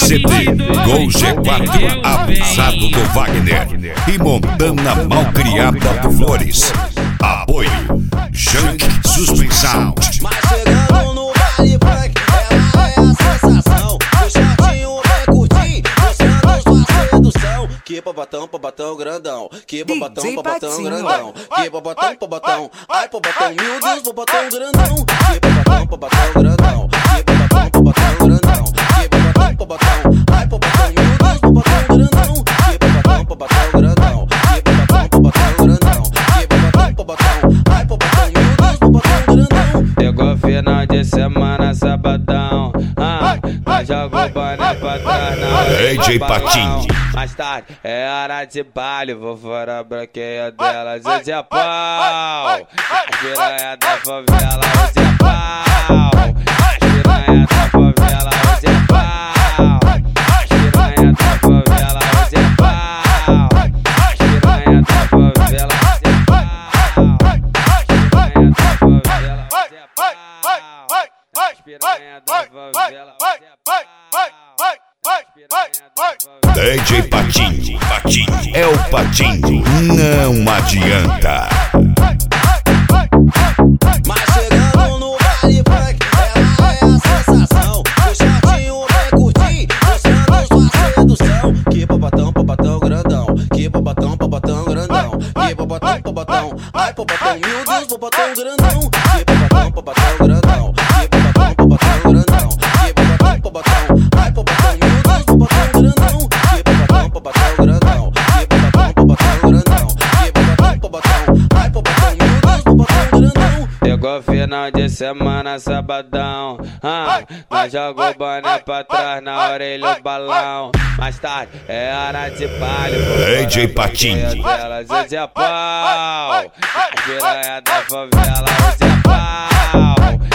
CD, Gol G4, Abusado do Wagner e Montana Malcriada do Flores. Apoio Junk Suspensão. Mas chegando no baile funk, ela é a sensação. O shortinho vem curtir, mostrando sua sedução. Que babatão grandão, que babatão grandão, que babatão, ai babatão, meu Deus, babatão grandão. Que babatão grandão, que babatão grandão, que babatão, ai babatão, meu Deus, babatão grandão. Que babatão grandão, que babatão grandão, que babatão, ai babatão, meu Deus, babatão grandão. Chegou final de semana, sabadão, nós joga o boné pra trás na hora DJ Patinho. Mais tarde é hora de baile, vou fora a branqueia dela, hoje é pau. As piranha da favela, hoje é pau. As piranha da favela, hoje é pau. As piranha da favela, hoje é pau. As piranha da favela, hoje é pau. As piranha da favela, hoje é pau. As piranha da favela, hoje é pau. DJ Patinho, é o Patinho, não adianta. Mas chegando no baile funk, ela é a sensação. O shortinho vem curtir, mostrando sua sedução. Que babatão grandão, que babatão grandão, que babatão, ai babatão, meu Deus, babatão grandão. Que babatão grandão, que babatão grandão, que babatão, ai babatão, meu Deus, babatão grandão. Que babatão grandão, que babatão grandão, que babatão, ai babatão, meu Deus, babatão grandão. Chegou final de semana, sabadão, nós joga o boné pra trás na orelha o balão. Mais tarde é hora de baile, DJ Patinho. Hoje é pau. As piranha da favela, hoje é pau.